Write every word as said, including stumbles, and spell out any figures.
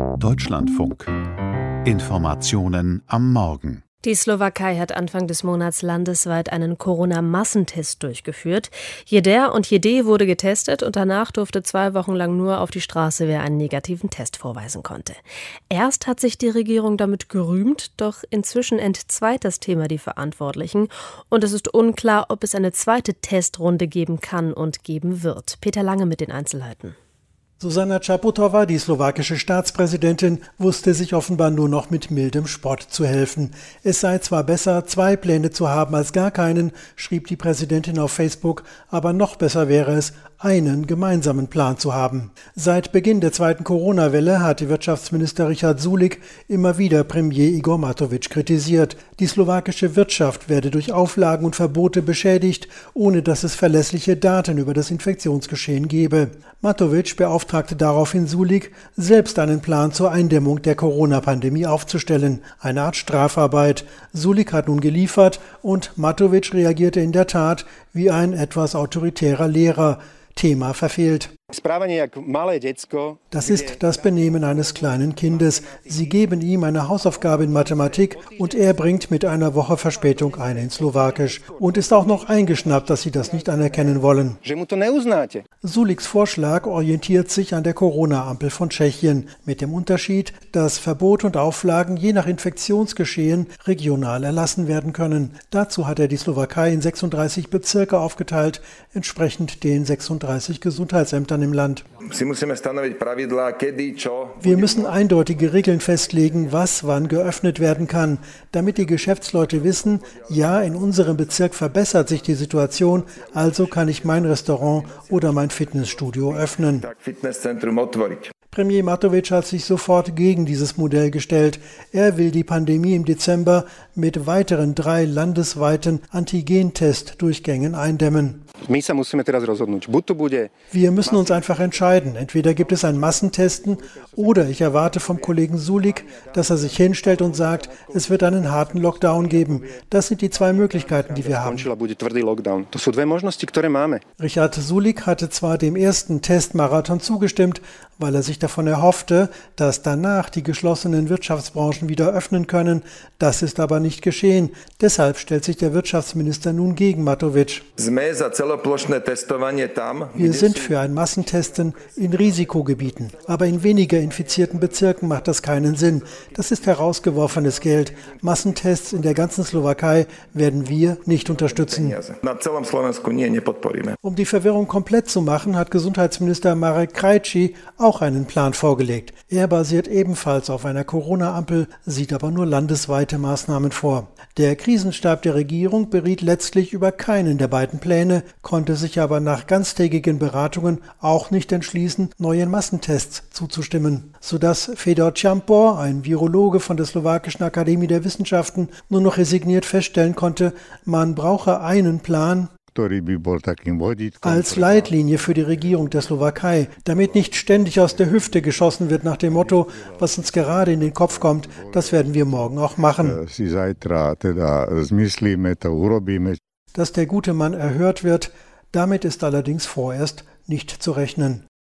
Deutschlandfunk. Informationen am Morgen. Die Slowakei hat Anfang des Monats landesweit einen Corona-Massentest durchgeführt. Jeder und jede wurde getestet und danach durfte zwei Wochen lang nur auf die Straße, wer einen negativen Test vorweisen konnte. Erst hat sich die Regierung damit gerühmt, doch inzwischen entzweit das Thema die Verantwortlichen und es ist unklar, ob es eine zweite Testrunde geben kann und geben wird. Peter Lange mit den Einzelheiten. Zuzana Čaputová, die slowakische Staatspräsidentin, wusste sich offenbar nur noch mit mildem Spott zu helfen. Es sei zwar besser, zwei Pläne zu haben als gar keinen, schrieb die Präsidentin auf Facebook, aber noch besser wäre es, einen gemeinsamen Plan zu haben. Seit Beginn der zweiten Corona-Welle hatte Wirtschaftsminister Richard Sulik immer wieder Premier Igor Matovič kritisiert. Die slowakische Wirtschaft werde durch Auflagen und Verbote beschädigt, ohne dass es verlässliche Daten über das Infektionsgeschehen gebe. Matovič beauftragte daraufhin Sulik, selbst einen Plan zur Eindämmung der Corona-Pandemie aufzustellen. Eine Art Strafarbeit. Sulik hat nun geliefert und Matovič reagierte in der Tat wie ein etwas autoritärer Lehrer. Thema verfehlt. Das ist das Benehmen eines kleinen Kindes. Sie geben ihm eine Hausaufgabe in Mathematik und er bringt mit einer Woche Verspätung eine in Slowakisch und ist auch noch eingeschnappt, dass Sie das nicht anerkennen wollen. Suliks Vorschlag orientiert sich an der Corona-Ampel von Tschechien, mit dem Unterschied, dass Verbote und Auflagen je nach Infektionsgeschehen regional erlassen werden können. Dazu hat er die Slowakei in sechsunddreißig Bezirke aufgeteilt, entsprechend den sechsunddreißig Gesundheitsämtern im Land. Wir müssen eindeutige Regeln festlegen, was wann geöffnet werden kann, damit die Geschäftsleute wissen, ja, in unserem Bezirk verbessert sich die Situation, also kann ich mein Restaurant oder mein Fitnessstudio öffnen. Premier Matovič hat sich sofort gegen dieses Modell gestellt. Er will die Pandemie im Dezember mit weiteren drei landesweiten Antigentest-Durchgängen eindämmen. Wir müssen uns einfach entscheiden. Entweder gibt es ein Massentesten oder ich erwarte vom Kollegen Sulik, dass er sich hinstellt und sagt, es wird einen harten Lockdown geben. Das sind die zwei Möglichkeiten, die wir haben. Richard Sulik hatte zwar dem ersten Testmarathon zugestimmt, weil er sich davon erhoffte, dass danach die geschlossenen Wirtschaftsbranchen wieder öffnen können. Das ist aber nicht geschehen. Deshalb stellt sich der Wirtschaftsminister nun gegen Matovič. Wir sind für ein Massentesten in Risikogebieten, aber in weniger infizierten Bezirken macht das keinen Sinn. Das ist herausgeworfenes Geld. Massentests in der ganzen Slowakei werden wir nicht unterstützen. Um die Verwirrung komplett zu machen, hat Gesundheitsminister Marek Krajčí auch einen Plan vorgelegt. Er basiert ebenfalls auf einer Corona-Ampel, sieht aber nur landesweite Maßnahmen vor. Der Krisenstab der Regierung beriet letztlich über keinen der beiden Pläne, konnte sich aber nach ganztägigen Beratungen auch nicht entschließen, neuen Massentests zuzustimmen, sodass Fedor Čampor, ein Virologe von der Slowakischen Akademie der Wissenschaften, nur noch resigniert feststellen konnte, man brauche einen Plan als Leitlinie für die Regierung der Slowakei, damit nicht ständig aus der Hüfte geschossen wird nach dem Motto, was uns gerade in den Kopf kommt, das werden wir morgen auch machen. Dass der gute Mann erhört wird, damit ist allerdings vorerst nicht zu rechnen.